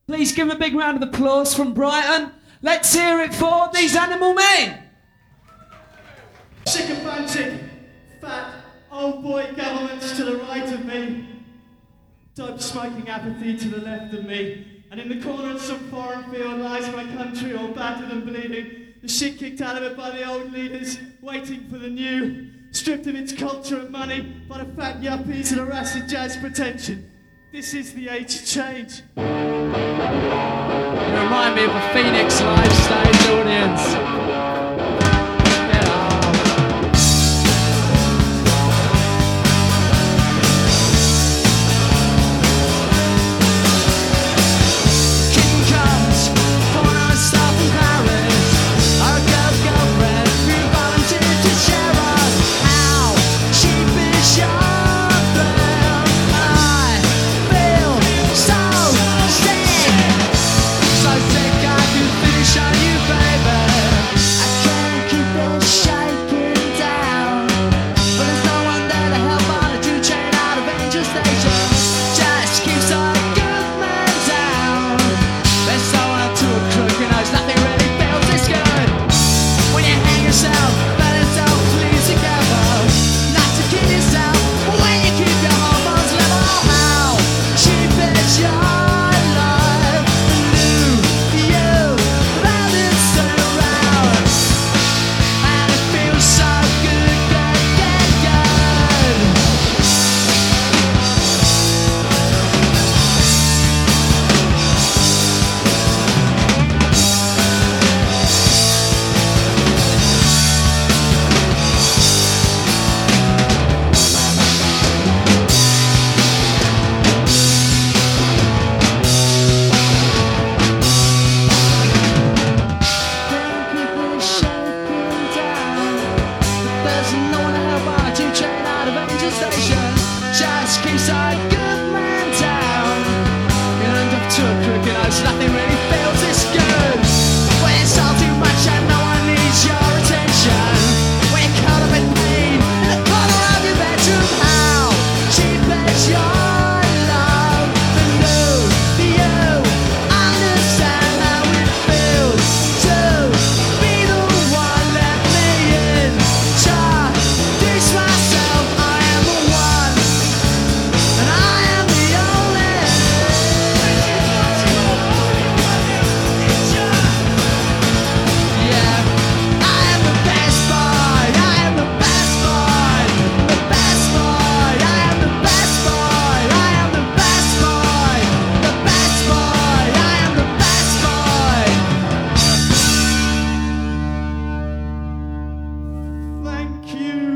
Please give them a big round of applause from Brighton. Let's hear it for these Animal Men. Sycophantic, fat, old boy governments to the right of me. Dope smoking apathy to the left of me. And in the corner of some foreign field lies my country all battered and bleeding. The shit kicked out of it by the old leaders, waiting for the new. Stripped of its culture and money by the fat yuppies and harassing jazz pretension. This is the age of change. You remind me of a Phoenix live stage audience. Get up. King comes, corner stop in Paris. Our girlfriend, we volunteered to share us. How cheap is your Thank you.